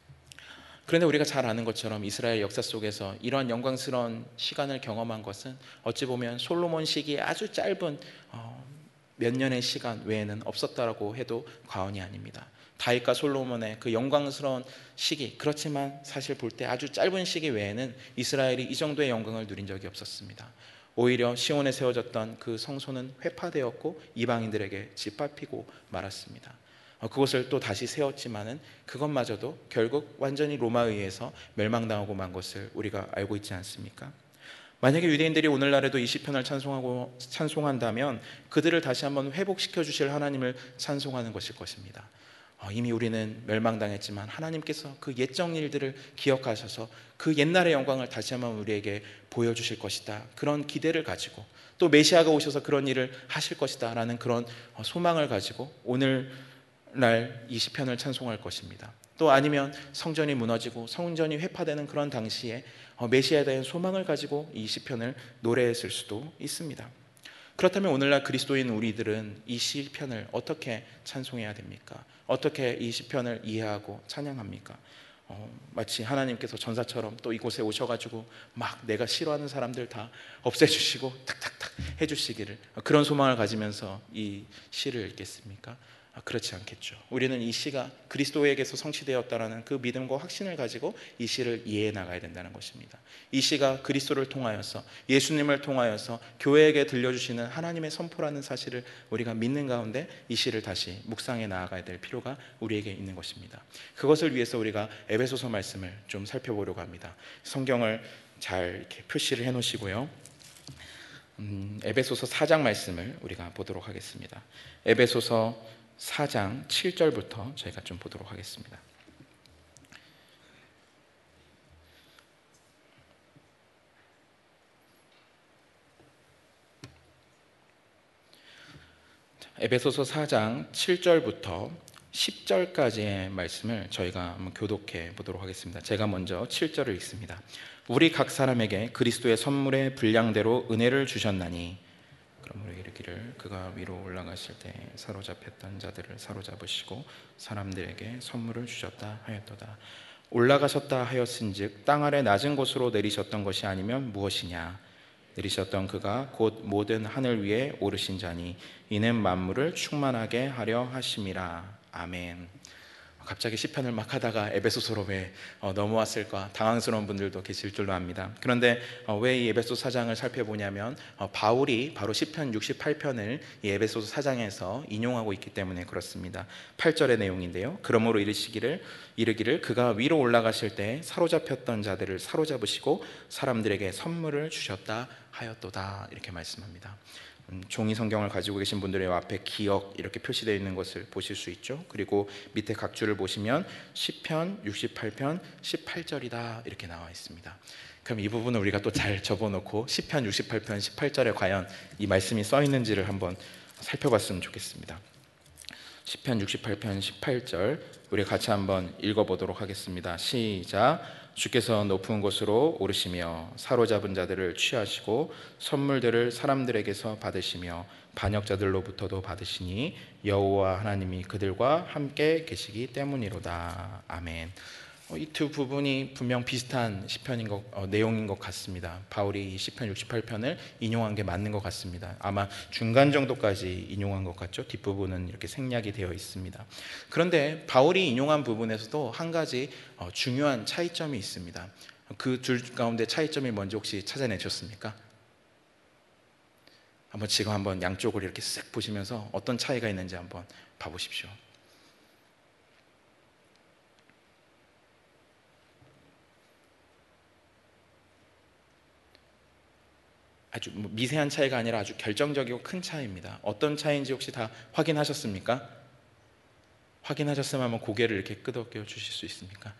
그런데 우리가 잘 아는 것처럼 이스라엘 역사 속에서 이러한 영광스러운 시간을 경험한 것은 어찌 보면 솔로몬 시기의 아주 짧은 몇 년의 시간 외에는 없었다라고 해도 과언이 아닙니다. 다윗과 솔로몬의 그 영광스러운 시기, 그렇지만 사실 볼 때 아주 짧은 시기 외에는 이스라엘이 이 정도의 영광을 누린 적이 없었습니다. 오히려 시온에 세워졌던 그 성소는 회파되었고 이방인들에게 짓밟히고 말았습니다. 그것을 또 다시 세웠지만은 그것마저도 결국 완전히 로마에 의해서 멸망당하고 만 것을 우리가 알고 있지 않습니까? 만약에 유대인들이 오늘날에도 이 시편을 찬송하고 찬송한다면 그들을 다시 한번 회복시켜 주실 하나님을 찬송하는 것일 것입니다. 이미 우리는 멸망당했지만 하나님께서 그 옛적 일들을 기억하셔서 그 옛날의 영광을 다시 한번 우리에게 보여주실 것이다, 그런 기대를 가지고 또 메시아가 오셔서 그런 일을 하실 것이다 라는 그런 소망을 가지고 오늘 날 이 시편을 찬송할 것입니다. 또 아니면 성전이 무너지고 성전이 회파되는 그런 당시에 메시아에 대한 소망을 가지고 이 시편을 노래했을 수도 있습니다. 그렇다면 오늘날 그리스도인 우리들은 이 시편을 어떻게 찬송해야 됩니까? 어떻게 이 시편을 이해하고 찬양합니까? 어, 마치 하나님께서 전사처럼 또 이곳에 오셔가지고 막 내가 싫어하는 사람들 다 없애주시고 탁탁탁 해주시기를, 그런 소망을 가지면서 이 시를 읽겠습니까? 아, 그렇지 않겠죠. 우리는 이 시가 그리스도에게서 성취되었다라는 그 믿음과 확신을 가지고 이 시를 이해해 나가야 된다는 것입니다. 이 시가 그리스도를 통하여서, 예수님을 통하여서 교회에게 들려주시는 하나님의 선포라는 사실을 우리가 믿는 가운데 이 시를 다시 묵상해 나아가야 될 필요가 우리에게 있는 것입니다. 그것을 위해서 우리가 에베소서 말씀을 좀 살펴보려고 합니다. 성경을 잘 이렇게 표시를 해 놓으시고요. 음, 에베소서 사 장 말씀을 우리가 보도록 하겠습니다. 에베소서 사 장 칠 절부터 저희가 좀 보도록 하겠습니다. 에베소서 사 장 칠 절부터 십 절까지의 말씀을 저희가 한번 교독해 보도록 하겠습니다. 제가 먼저 칠 절을 읽습니다. 우리 각 사람에게 그리스도의 선물의 분량대로 은혜를 주셨나니, 그럼 우리 이르기를 그가 위로 올라가실 때 사로잡혔던 자들을 사로잡으시고 사람들에게 선물을 주셨다 하였도다. 올라가셨다 하였은즉 땅 아래 낮은 곳으로 내리셨던 것이 아니면 무엇이냐? 내리셨던 그가 곧 모든 하늘 위에 오르신 자니 이는 만물을 충만하게 하려 하심이라. 아멘. 갑자기 시편을 막 하다가 에베소서로 왜 넘어왔을까 당황스러운 분들도 계실 줄로 압니다. 그런데 왜 이 에베소 사 장을 살펴보냐면 바울이 바로 시편 육십팔 편을 이 에베소서 사 장에서 인용하고 있기 때문에 그렇습니다. 팔 절의 내용인데요. 그러므로 이르시기를 이르기를 그가 위로 올라가실 때 사로잡혔던 자들을 사로잡으시고 사람들에게 선물을 주셨다 하였도다, 이렇게 말씀합니다. 종이 성경을 가지고 계신 분들의 앞에 기억 이렇게 표시되어 있는 것을 보실 수 있죠. 그리고 밑에 각 줄을 보시면 시편 육십팔 편 십팔 절이다 이렇게 나와 있습니다. 그럼 이 부분을 우리가 또 잘 접어놓고 시편 육십팔 편 십팔 절에 과연 이 말씀이 써 있는지를 한번 살펴봤으면 좋겠습니다. 시편 육십팔 편 십팔 절 우리 같이 한번 읽어보도록 하겠습니다. 시작. 주께서 높은 곳으로 오르시며 사로잡은 자들을 취하시고 선물들을 사람들에게서 받으시며 반역자들로부터도 받으시니 여호와 하나님이 그들과 함께 계시기 때문이로다. 아멘. 이 두 부분이 분명 비슷한 시편인 것, 어, 내용인 것 같습니다. 바울이 시편 육십팔 편을 인용한 게 맞는 것 같습니다. 아마 중간 정도까지 인용한 것 같죠. 뒷부분은 이렇게 생략이 되어 있습니다. 그런데 바울이 인용한 부분에서도 한 가지 어, 중요한 차이점이 있습니다. 그 둘 가운데 차이점이 뭔지 혹시 찾아내셨습니까? 한번 지금 한번 양쪽을 이렇게 쓱 보시면서 어떤 차이가 있는지 한번 봐보십시오. 아주 미세한 차이가 아니라 아주 결정적이고 큰 차이입니다. 어떤 차이인지 혹시 다 확인하셨습니까? 확인하셨으면 한번 고개를 이렇게 끄덕여 주실 수 있습니까?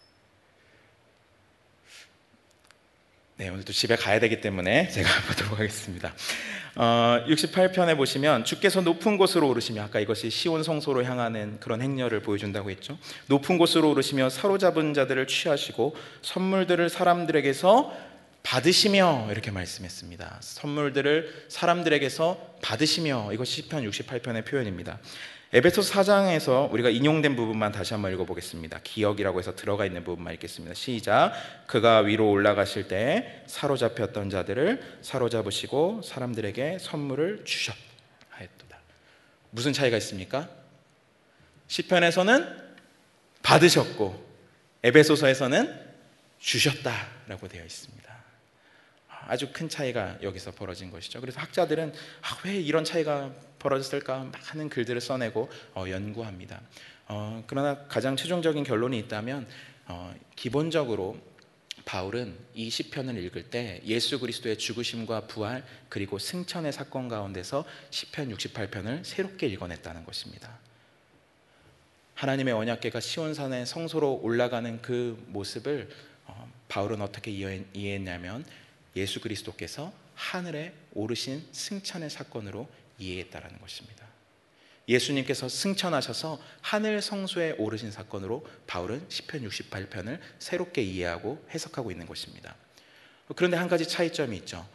네, 오늘도 집에 가야 되기 때문에 제가 보도록 하겠습니다. 어, 육십팔 편에 보시면 주께서 높은 곳으로 오르시며, 아까 이것이 시온 성소로 향하는 그런 행렬을 보여준다고 했죠. 높은 곳으로 오르시며 사로잡은 자들을 취하시고 선물들을 사람들에게서 받으시며, 이렇게 말씀했습니다. 선물들을 사람들에게서 받으시며, 이것이 시편 육십팔 편의 표현입니다. 에베소서 사 장에서 우리가 인용된 부분만 다시 한번 읽어보겠습니다. 기억이라고 해서 들어가 있는 부분만 읽겠습니다. 시작. 그가 위로 올라가실 때 사로잡혔던 자들을 사로잡으시고 사람들에게 선물을 주셨하였도다. 무슨 차이가 있습니까? 시편에서는 받으셨고 에베소서에서는 주셨다라고 되어 있습니다. 아주 큰 차이가 여기서 벌어진 것이죠. 그래서 학자들은 아, 왜 이런 차이가 벌어졌을까 많은 글들을 써내고 어, 연구합니다. 어, 그러나 가장 최종적인 결론이 있다면 어, 기본적으로 바울은 이 시편을 읽을 때 예수 그리스도의 죽으심과 부활 그리고 승천의 사건 가운데서 시편 육십팔 편을 새롭게 읽어냈다는 것입니다. 하나님의 언약궤가 시온산의 성소로 올라가는 그 모습을 어, 바울은 어떻게 이해했냐면 예수 그리스도께서 하늘에 오르신 승천의 사건으로 이해했다라는 것입니다. 예수님께서 승천하셔서 하늘 성소에 오르신 사건으로 바울은 시편 육십팔 편을 새롭게 이해하고 해석하고 있는 것입니다. 그런데 한 가지 차이점이 있죠.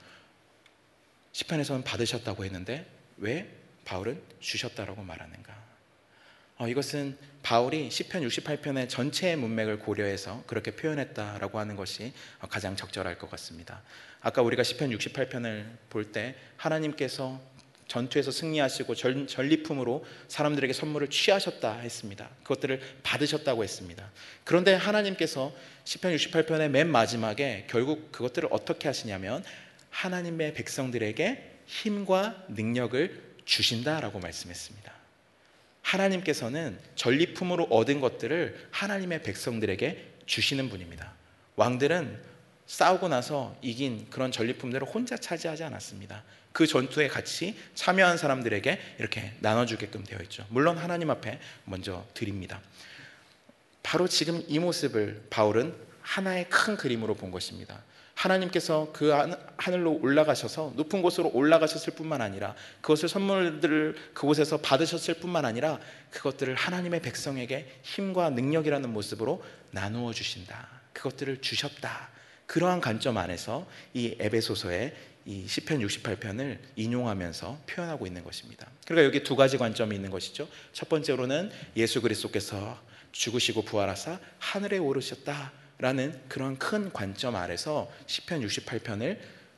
시편에서는 받으셨다고 했는데 왜 바울은 주셨다라고 말하는가? 어, 이것은 바울이 시편 육십팔 편의 전체의 문맥을 고려해서 그렇게 표현했다라고 하는 것이 가장 적절할 것 같습니다. 아까 우리가 시편 육십팔 편을 볼 때 하나님께서 전투에서 승리하시고 전, 전리품으로 사람들에게 선물을 취하셨다 했습니다. 그것들을 받으셨다고 했습니다. 그런데 하나님께서 시편 육십팔 편의 맨 마지막에 결국 그것들을 어떻게 하시냐면 하나님의 백성들에게 힘과 능력을 주신다라고 말씀했습니다. 하나님께서는 전리품으로 얻은 것들을 하나님의 백성들에게 주시는 분입니다. 왕들은 싸우고 나서 이긴 그런 전리품들을 혼자 차지하지 않았습니다. 그 전투에 같이 참여한 사람들에게 이렇게 나눠주게끔 되어 있죠. 물론 하나님 앞에 먼저 드립니다. 바로 지금 이 모습을 바울은 하나의 큰 그림으로 본 것입니다. 하나님께서 그 하늘로 올라가셔서 높은 곳으로 올라가셨을 뿐만 아니라 그것을 선물들을 그곳에서 받으셨을 뿐만 아니라 그것들을 하나님의 백성에게 힘과 능력이라는 모습으로 나누어 주신다. 그것들을 주셨다. 그러한 관점 안에서 이 에베소서의 이 시편 육십팔 편을 인용하면서 표현하고 있는 것입니다. 그러니까 여기 두 가지 관점이 있는 것이죠. 첫 번째로는 예수 그리스도께서 죽으시고 부활하사 하늘에 오르셨다 라는 그런 큰 관점 아래서 시편 육십팔 편을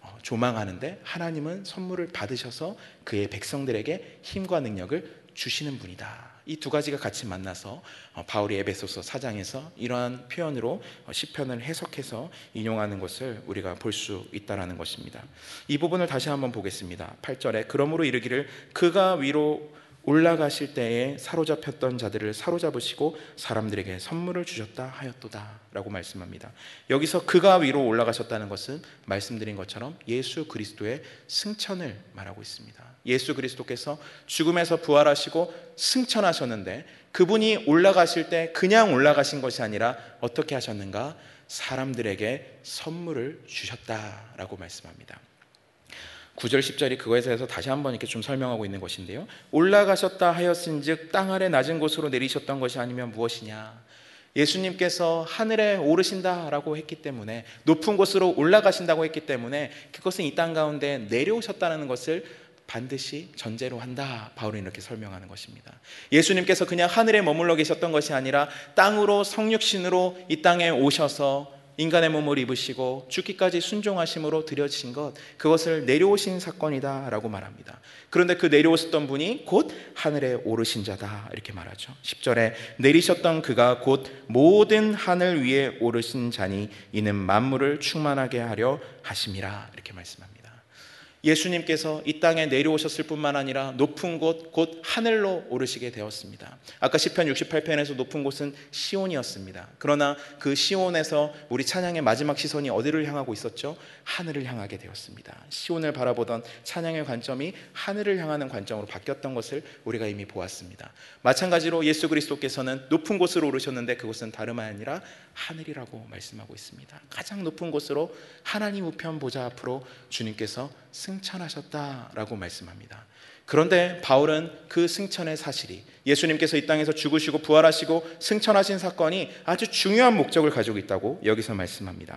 조망하는데 하나님은 선물을 받으셔서 그의 백성들에게 힘과 능력을 주시는 분이다. 이 두 가지가 같이 만나서 바울이 에베소서 사 장에서 이러한 표현으로 시편을 해석해서 인용하는 것을 우리가 볼 수 있다는 것입니다. 이 부분을 다시 한번 보겠습니다. 팔 절에 그러므로 이르기를 그가 위로 올라가실 때에 사로잡혔던 자들을 사로잡으시고 사람들에게 선물을 주셨다 하였도다 라고 말씀합니다. 여기서 그가 위로 올라가셨다는 것은 말씀드린 것처럼 예수 그리스도의 승천을 말하고 있습니다. 예수 그리스도께서 죽음에서 부활하시고 승천하셨는데 그분이 올라가실 때 그냥 올라가신 것이 아니라 어떻게 하셨는가? 사람들에게 선물을 주셨다라고 말씀합니다. 구 절 십 절이 그거에 대해서 다시 한번 이렇게 좀 설명하고 있는 것인데요. 올라가셨다 하였은즉 땅 아래 낮은 곳으로 내리셨던 것이 아니면 무엇이냐? 예수님께서 하늘에 오르신다라고 했기 때문에 높은 곳으로 올라가신다고 했기 때문에 그것은 이 땅 가운데 내려오셨다는 것을 반드시 전제로 한다. 바울은 이렇게 설명하는 것입니다. 예수님께서 그냥 하늘에 머물러 계셨던 것이 아니라 땅으로 성육신으로 이 땅에 오셔서 인간의 몸을 입으시고 죽기까지 순종하심으로 드려진 것, 그것을 내려오신 사건이다 라고 말합니다. 그런데 그 내려오셨던 분이 곧 하늘에 오르신 자다 이렇게 말하죠. 십 절에 내리셨던 그가 곧 모든 하늘 위에 오르신 자니 이는 만물을 충만하게 하려 하심이라 이렇게 말씀합니다. 예수님께서 이 땅에 내려오셨을 뿐만 아니라 높은 곳, 곧 하늘로 오르시게 되었습니다. 아까 시편 육십팔 편에서 높은 곳은 시온이었습니다. 그러나 그 시온에서 우리 찬양의 마지막 시선이 어디를 향하고 있었죠? 하늘을 향하게 되었습니다. 시온을 바라보던 찬양의 관점이 하늘을 향하는 관점으로 바뀌었던 것을 우리가 이미 보았습니다. 마찬가지로 예수 그리스도께서는 높은 곳으로 오르셨는데 그곳은 다름 아니라 하늘이라고 말씀하고 있습니다. 가장 높은 곳으로 하나님 우편 보좌 앞으로 주님께서 승천하셨다라고 말씀합니다. 그런데 바울은 그 승천의 사실이 예수님께서 이 땅에서 죽으시고 부활하시고 승천하신 사건이 아주 중요한 목적을 가지고 있다고 여기서 말씀합니다.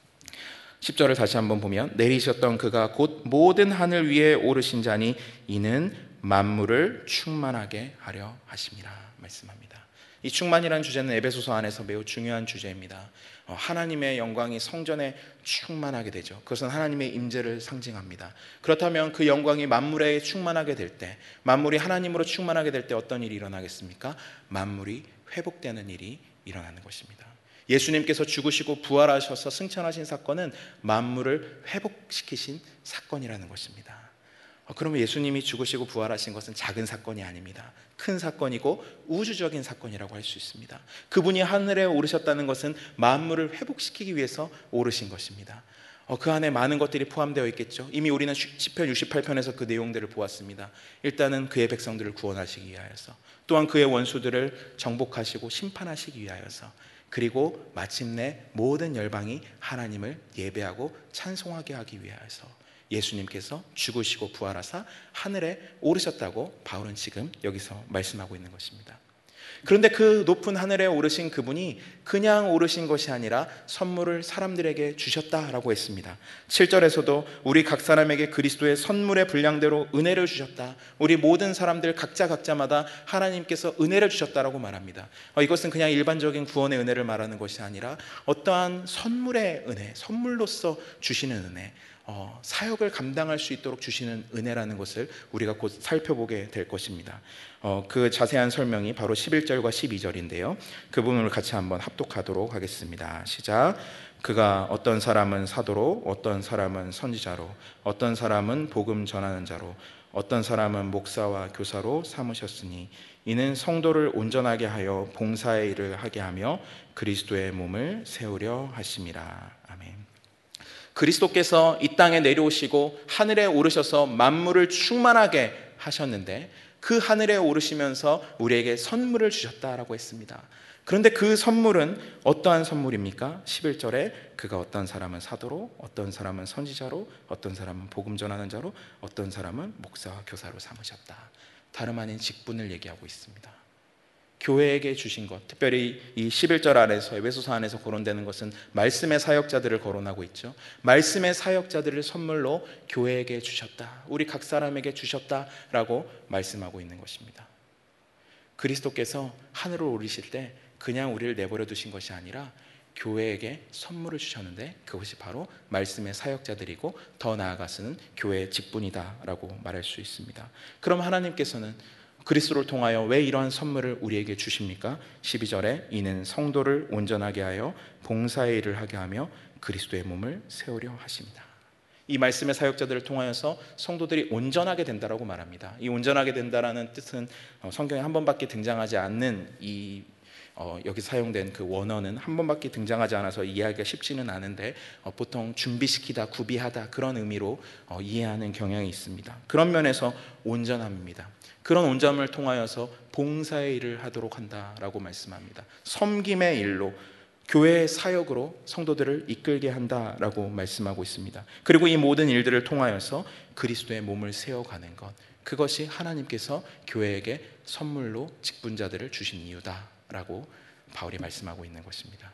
십 절을 다시 한번 보면 내리셨던 그가 곧 모든 하늘 위에 오르신 자니 이는 만물을 충만하게 하려 하심이라 말씀합니다. 이 충만이라는 주제는 에베소서 안에서 매우 중요한 주제입니다. 하나님의 영광이 성전에 충만하게 되죠. 그것은 하나님의 임재를 상징합니다. 그렇다면 그 영광이 만물에 충만하게 될 때, 만물이 하나님으로 충만하게 될 때 어떤 일이 일어나겠습니까? 만물이 회복되는 일이 일어나는 것입니다. 예수님께서 죽으시고 부활하셔서 승천하신 사건은 만물을 회복시키신 사건이라는 것입니다. 그러면 예수님이 죽으시고 부활하신 것은 작은 사건이 아닙니다. 큰 사건이고 우주적인 사건이라고 할 수 있습니다. 그분이 하늘에 오르셨다는 것은 만물을 회복시키기 위해서 오르신 것입니다. 어, 그 안에 많은 것들이 포함되어 있겠죠. 이미 우리는 시편 육십팔 편에서 그 내용들을 보았습니다. 일단은 그의 백성들을 구원하시기 위하여서, 또한 그의 원수들을 정복하시고 심판하시기 위하여서, 그리고 마침내 모든 열방이 하나님을 예배하고 찬송하게 하기 위하여서, 예수님께서 죽으시고 부활하사 하늘에 오르셨다고 바울은 지금 여기서 말씀하고 있는 것입니다. 그런데 그 높은 하늘에 오르신 그분이 그냥 오르신 것이 아니라 선물을 사람들에게 주셨다라고 했습니다. 칠 절에서도 우리 각 사람에게 그리스도의 선물의 분량대로 은혜를 주셨다. 우리 모든 사람들 각자 각자마다 하나님께서 은혜를 주셨다라고 말합니다. 이것은 그냥 일반적인 구원의 은혜를 말하는 것이 아니라 어떠한 선물의 은혜, 선물로서 주시는 은혜, 어, 사역을 감당할 수 있도록 주시는 은혜라는 것을 우리가 곧 살펴보게 될 것입니다. 어, 그 자세한 설명이 바로 십일 절과 십이 절인데요. 그 부분을 같이 한번 합독하도록 하겠습니다. 시작. 그가 어떤 사람은 사도로, 어떤 사람은 선지자로, 어떤 사람은 복음 전하는 자로, 어떤 사람은 목사와 교사로 삼으셨으니 이는 성도를 온전하게 하여 봉사의 일을 하게 하며 그리스도의 몸을 세우려 하심이라. 아멘. 그리스도께서 이 땅에 내려오시고 하늘에 오르셔서 만물을 충만하게 하셨는데 그 하늘에 오르시면서 우리에게 선물을 주셨다라고 했습니다. 그런데 그 선물은 어떠한 선물입니까? 십일 절에 그가 어떤 사람은 사도로, 어떤 사람은 선지자로, 어떤 사람은 복음 전하는 자로, 어떤 사람은 목사와 교사로 삼으셨다. 다름 아닌 직분을 얘기하고 있습니다. 교회에게 주신 것, 특별히 이 십일 절 안에서, 에베소서 안에서 거론되는 것은 말씀의 사역자들을 거론하고 있죠. 말씀의 사역자들을 선물로 교회에게 주셨다, 우리 각 사람에게 주셨다라고 말씀하고 있는 것입니다. 그리스도께서 하늘을 오르실 때 그냥 우리를 내버려 두신 것이 아니라 교회에게 선물을 주셨는데 그것이 바로 말씀의 사역자들이고 더 나아가서는 교회의 직분이다라고 말할 수 있습니다. 그럼 하나님께서는 그리스도를 통하여 왜 이러한 선물을 우리에게 주십니까? 십이 절에 이는 성도를 온전하게 하여 봉사의 일을 하게 하며 그리스도의 몸을 세우려 하십니다. 이 말씀의 사역자들을 통하여서 성도들이 온전하게 된다라고 말합니다. 이 온전하게 된다라는 뜻은 성경에 한 번밖에 등장하지 않는 이 어, 여기 사용된 그 원어는 한 번밖에 등장하지 않아서 이해하기가 쉽지는 않은데 어, 보통 준비시키다, 구비하다 그런 의미로 어, 이해하는 경향이 있습니다. 그런 면에서 온전함입니다. 그런 온전함을 통하여서 봉사의 일을 하도록 한다라고 말씀합니다. 섬김의 일로, 교회의 사역으로 성도들을 이끌게 한다라고 말씀하고 있습니다. 그리고 이 모든 일들을 통하여서 그리스도의 몸을 세워가는 것, 그것이 하나님께서 교회에게 선물로 직분자들을 주신 이유다라고 바울이 말씀하고 있는 것입니다.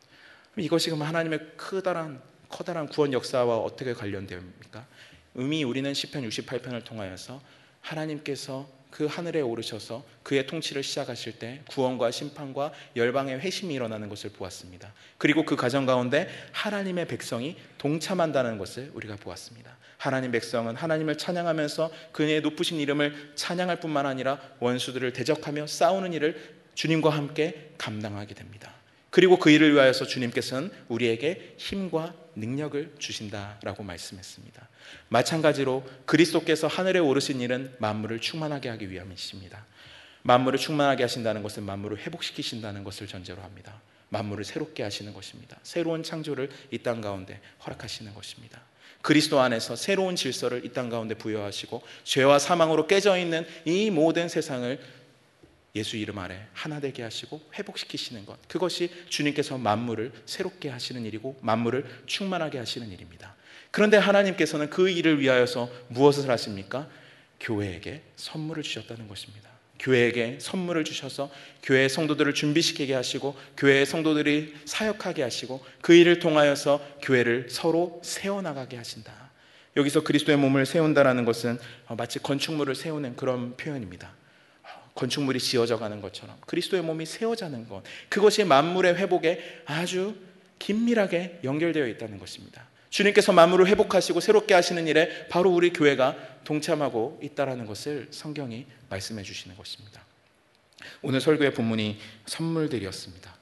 이것이 그럼 하나님의 크다란 커다란 구원 역사와 어떻게 관련됩니까? 이미 우리는 시편 육십팔 편을 통하여서 하나님께서 그 하늘에 오르셔서 그의 통치를 시작하실 때 구원과 심판과 열방의 회심이 일어나는 것을 보았습니다. 그리고 그 과정 가운데 하나님의 백성이 동참한다는 것을 우리가 보았습니다. 하나님 백성은 하나님을 찬양하면서 그의 높으신 이름을 찬양할 뿐만 아니라 원수들을 대적하며 싸우는 일을 주님과 함께 감당하게 됩니다. 그리고 그 일을 위하여서 주님께서는 우리에게 힘과 능력을 주신다라고 말씀했습니다. 마찬가지로 그리스도께서 하늘에 오르신 일은 만물을 충만하게 하기 위함이십니다. 만물을 충만하게 하신다는 것은 만물을 회복시키신다는 것을 전제로 합니다. 만물을 새롭게 하시는 것입니다. 새로운 창조를 이 땅 가운데 허락하시는 것입니다. 그리스도 안에서 새로운 질서를 이 땅 가운데 부여하시고 죄와 사망으로 깨져 있는 이 모든 세상을 예수 이름 아래 하나 되게 하시고 회복시키시는 것, 그것이 주님께서 만물을 새롭게 하시는 일이고 만물을 충만하게 하시는 일입니다. 그런데 하나님께서는 그 일을 위하여서 무엇을 하십니까? 교회에게 선물을 주셨다는 것입니다. 교회에게 선물을 주셔서 교회의 성도들을 준비시키게 하시고 교회의 성도들이 사역하게 하시고 그 일을 통하여서 교회를 서로 세워나가게 하신다. 여기서 그리스도의 몸을 세운다는 것은 마치 건축물을 세우는 그런 표현입니다. 건축물이 지어져 가는 것처럼 그리스도의 몸이 세워자는 것, 그것이 만물의 회복에 아주 긴밀하게 연결되어 있다는 것입니다. 주님께서 만물을 회복하시고 새롭게 하시는 일에 바로 우리 교회가 동참하고 있다는 것을 성경이 말씀해 주시는 것입니다. 오늘 설교의 본문이 선물들이었습니다.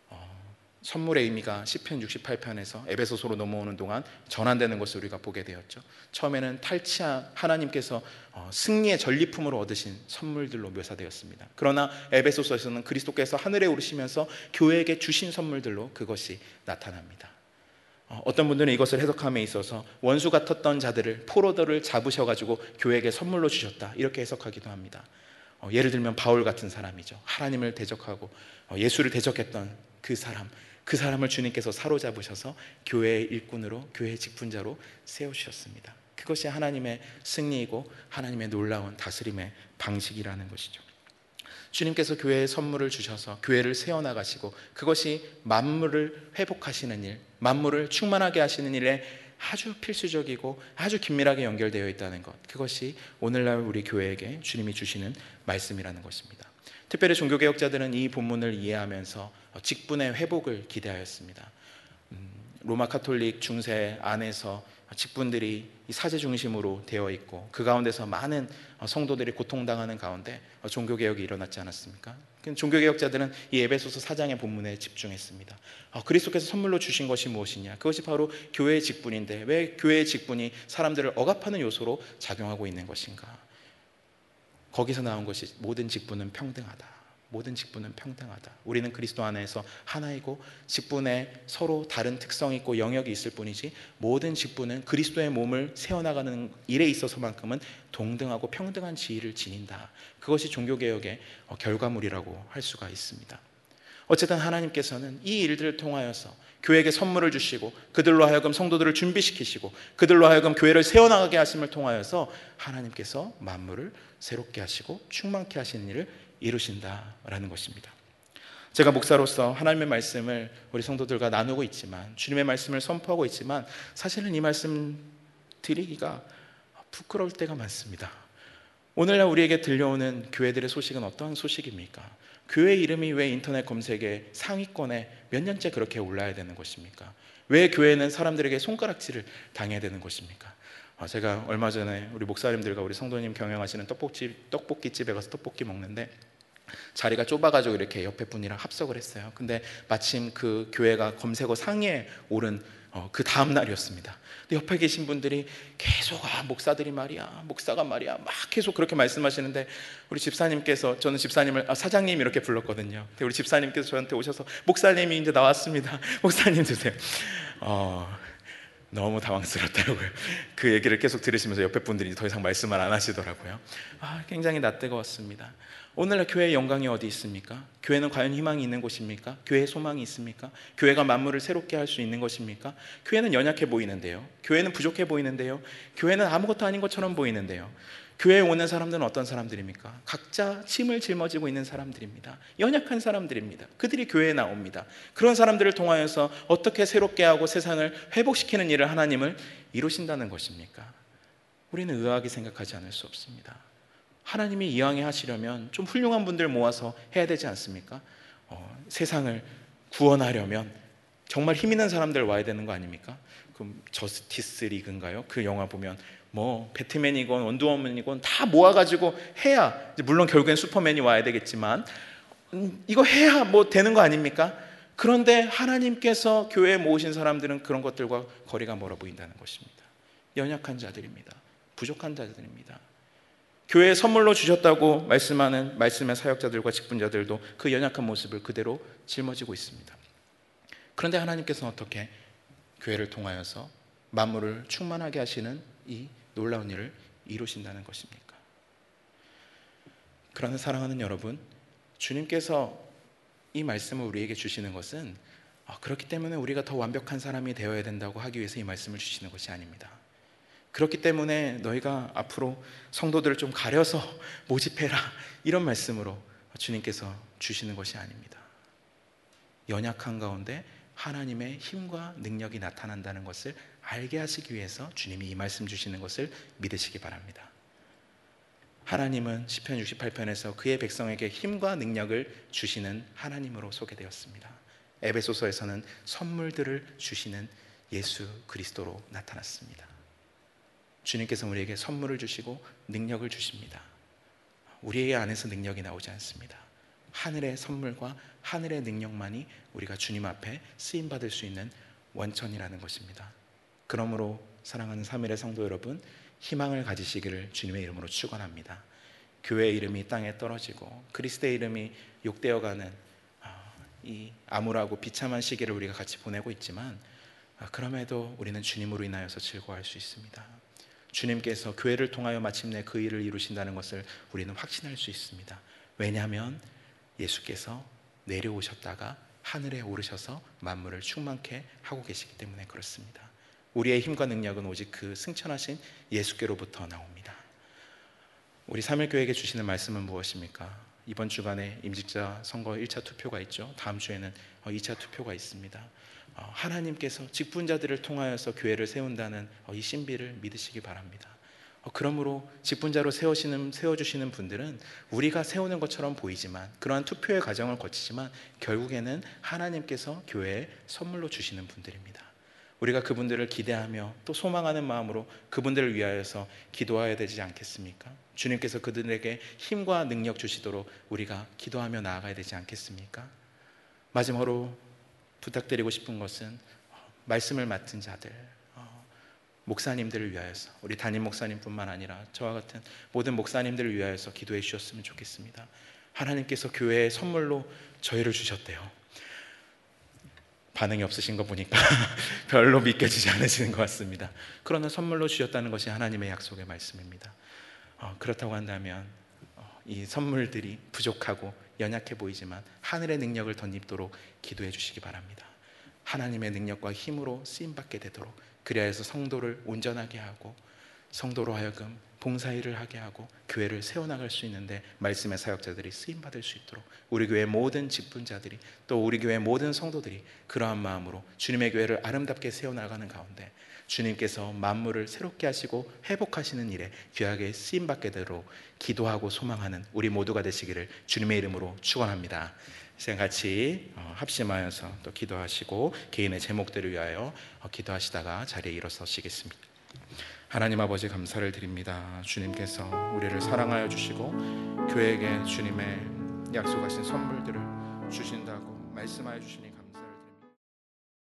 선물의 의미가 시편 육십팔 편에서 에베소서로 넘어오는 동안 전환되는 것을 우리가 보게 되었죠. 처음에는 탈취한 하나님께서 승리의 전리품으로 얻으신 선물들로 묘사되었습니다. 그러나 에베소서에서는 그리스도께서 하늘에 오르시면서 교회에게 주신 선물들로 그것이 나타납니다. 어떤 분들은 이것을 해석함에 있어서 원수 같았던 자들을, 포로들을 잡으셔가지고 교회에게 선물로 주셨다, 이렇게 해석하기도 합니다. 예를 들면 바울 같은 사람이죠. 하나님을 대적하고 예수를 대적했던 그 사람, 그 사람을 주님께서 사로잡으셔서 교회의 일꾼으로, 교회의 직분자로 세우셨습니다. 그것이 하나님의 승리이고 하나님의 놀라운 다스림의 방식이라는 것이죠. 주님께서 교회에 선물을 주셔서 교회를 세워나가시고 그것이 만물을 회복하시는 일, 만물을 충만하게 하시는 일에 아주 필수적이고 아주 긴밀하게 연결되어 있다는 것, 그것이 오늘날 우리 교회에게 주님이 주시는 말씀이라는 것입니다. 특별히 종교개혁자들은 이 본문을 이해하면서 직분의 회복을 기대하였습니다. 음, 로마 카톨릭 중세 안에서 직분들이 사제 중심으로 되어 있고 그 가운데서 많은 성도들이 고통당하는 가운데 종교개혁이 일어났지 않았습니까? 종교개혁자들은 이 에베소서 사 장의 본문에 집중했습니다. 그리스도께서 선물로 주신 것이 무엇이냐? 그것이 바로 교회의 직분인데 왜 교회의 직분이 사람들을 억압하는 요소로 작용하고 있는 것인가? 거기서 나온 것이 모든 직분은 평등하다. 모든 직분은 평등하다. 우리는 그리스도 안에서 하나이고 직분에 서로 다른 특성이 있고 영역이 있을 뿐이지 모든 직분은 그리스도의 몸을 세워나가는 일에 있어서만큼은 동등하고 평등한 지위를 지닌다. 그것이 종교개혁의 결과물이라고 할 수가 있습니다. 어쨌든 하나님께서는 이 일들을 통하여서 교회에게 선물을 주시고 그들로 하여금 성도들을 준비시키시고 그들로 하여금 교회를 세워나가게 하심을 통하여서 하나님께서 만물을 새롭게 하시고 충만케 하시는 일을 이루신다라는 것입니다. 제가 목사로서 하나님의 말씀을 우리 성도들과 나누고 있지만 주님의 말씀을 선포하고 있지만 사실은 이 말씀 드리기가 부끄러울 때가 많습니다. 오늘날 우리에게 들려오는 교회들의 소식은 어떠한 소식입니까? 교회 이름이 왜 인터넷 검색에 상위권에 몇 년째 그렇게 올라야 되는 것입니까? 왜 교회는 사람들에게 손가락질을 당해야 되는 것입니까? 제가 얼마 전에 우리 목사님들과 우리 성도님 경영하시는 떡볶이집, 떡볶이집에 가서 떡볶이 먹는데 자리가 좁아가지고 이렇게 옆에 분이랑 합석을 했어요. 근데 마침 그 교회가 검색어 상위에 오른 어, 그 다음 날이었습니다. 근데 옆에 계신 분들이 계속 아 목사들이 말이야 목사가 말이야 막 계속 그렇게 말씀하시는데 우리 집사님께서, 저는 집사님을 아, 사장님 이렇게 불렀거든요. 근데 우리 집사님께서 저한테 오셔서 목사님이 이제 나왔습니다. 목사님 드세요. 어, 너무 당황스럽더라고요. 그 얘기를 계속 들으시면서 옆에 분들이 더 이상 말씀을 안 하시더라고요. 아, 굉장히 낯뜨거웠습니다. 오늘날 교회의 영광이 어디 있습니까? 교회는 과연 희망이 있는 곳입니까? 교회에 소망이 있습니까? 교회가 만물을 새롭게 할 수 있는 것입니까? 교회는 연약해 보이는데요. 교회는 부족해 보이는데요. 교회는 아무것도 아닌 것처럼 보이는데요. 교회에 오는 사람들은 어떤 사람들입니까? 각자 침을 짊어지고 있는 사람들입니다. 연약한 사람들입니다. 그들이 교회에 나옵니다. 그런 사람들을 통하여서 어떻게 새롭게 하고 세상을 회복시키는 일을 하나님을 이루신다는 것입니까? 우리는 의아하게 생각하지 않을 수 없습니다. 하나님이 이왕에 하시려면 좀 훌륭한 분들 모아서 해야 되지 않습니까? 어, 세상을 구원하려면 정말 힘 있는 사람들 와야 되는 거 아닙니까? 그럼 저스티스 리그인가요? 그 영화 보면 뭐 배트맨이건 원더우먼이건 다 모아가지고 해야, 물론 결국엔 슈퍼맨이 와야 되겠지만 음, 이거 해야 뭐 되는 거 아닙니까? 그런데 하나님께서 교회에 모으신 사람들은 그런 것들과 거리가 멀어 보인다는 것입니다. 연약한 자들입니다. 부족한 자들입니다. 교회에 선물로 주셨다고 말씀하는 말씀의 사역자들과 직분자들도 그 연약한 모습을 그대로 짊어지고 있습니다. 그런데 하나님께서는 어떻게 교회를 통하여서 만물을 충만하게 하시는 이 놀라운 일을 이루신다는 것입니까? 그러나 사랑하는 여러분, 주님께서 이 말씀을 우리에게 주시는 것은 그렇기 때문에 우리가 더 완벽한 사람이 되어야 된다고 하기 위해서 이 말씀을 주시는 것이 아닙니다. 그렇기 때문에 너희가 앞으로 성도들을 좀 가려서 모집해라, 이런 말씀으로 주님께서 주시는 것이 아닙니다. 연약한 가운데 하나님의 힘과 능력이 나타난다는 것을 알게 하시기 위해서 주님이 이 말씀 주시는 것을 믿으시기 바랍니다. 하나님은 시편 육십팔 편에서 그의 백성에게 힘과 능력을 주시는 하나님으로 소개되었습니다. 에베소서에서는 선물들을 주시는 예수 그리스도로 나타났습니다. 주님께서 우리에게 선물을 주시고 능력을 주십니다. 우리의 안에서 능력이 나오지 않습니다. 하늘의 선물과 하늘의 능력만이 우리가 주님 앞에 쓰임받을 수 있는 원천이라는 것입니다. 그러므로 사랑하는 삼일의 성도 여러분, 희망을 가지시기를 주님의 이름으로 축원합니다. 교회의 이름이 땅에 떨어지고 그리스도의 이름이 욕되어가는 이 암울하고 비참한 시기를 우리가 같이 보내고 있지만 그럼에도 우리는 주님으로 인하여서 즐거워할 수 있습니다. 주님께서 교회를 통하여 마침내 그 일을 이루신다는 것을 우리는 확신할 수 있습니다. 왜냐하면 예수께서 내려오셨다가 하늘에 오르셔서 만물을 충만케 하고 계시기 때문에 그렇습니다. 우리의 힘과 능력은 오직 그 승천하신 예수께로부터 나옵니다. 우리 삼일교회에게 주시는 말씀은 무엇입니까? 이번 주간에 임직자 선거 일 차 투표가 있죠. 다음 주에는 이 차 투표가 있습니다. 하나님께서 직분자들을 통하여서 교회를 세운다는 이 신비를 믿으시기 바랍니다. 그러므로 직분자로 세우시는, 세워주시는 분들은 우리가 세우는 것처럼 보이지만, 그러한 투표의 과정을 거치지만 결국에는 하나님께서 교회에 선물로 주시는 분들입니다. 우리가 그분들을 기대하며 또 소망하는 마음으로 그분들을 위하여서 기도해야 되지 않겠습니까? 주님께서 그들에게 힘과 능력 주시도록 우리가 기도하며 나아가야 되지 않겠습니까? 마지막으로 부탁드리고 싶은 것은 말씀을 맡은 자들, 목사님들을 위하여서, 우리 담임 목사님뿐만 아니라 저와 같은 모든 목사님들을 위하여서 기도해 주셨으면 좋겠습니다. 하나님께서 교회에 선물로 저희를 주셨대요. 반응이 없으신 거 보니까 별로 믿겨지지 않으시는 것 같습니다. 그러나 선물로 주셨다는 것이 하나님의 약속의 말씀입니다. 어, 그렇다고 한다면 어, 이 선물들이 부족하고 연약해 보이지만 하늘의 능력을 덧입도록 기도해 주시기 바랍니다. 하나님의 능력과 힘으로 쓰임받게 되도록, 그래야 해서 성도를 온전하게 하고 성도로 하여금 봉사일을 하게 하고 교회를 세워나갈 수 있는데 말씀의 사역자들이 쓰임받을 수 있도록 우리 교회 모든 직분자들이, 또 우리 교회 모든 성도들이 그러한 마음으로 주님의 교회를 아름답게 세워나가는 가운데 주님께서 만물을 새롭게 하시고 회복하시는 일에 귀하게 쓰임받게 되도록 기도하고 소망하는 우리 모두가 되시기를 주님의 이름으로 축원합니다. 이제 같이 합심하여서 또 기도하시고 개인의 제목들을 위하여 기도하시다가 자리에 일어서시겠습니다. 하나님 아버지, 감사를 드립니다. 주님께서 우리를 사랑하여 주시고 교회에게 주님의 약속하신 선물들을 주신다고 말씀하여 주시니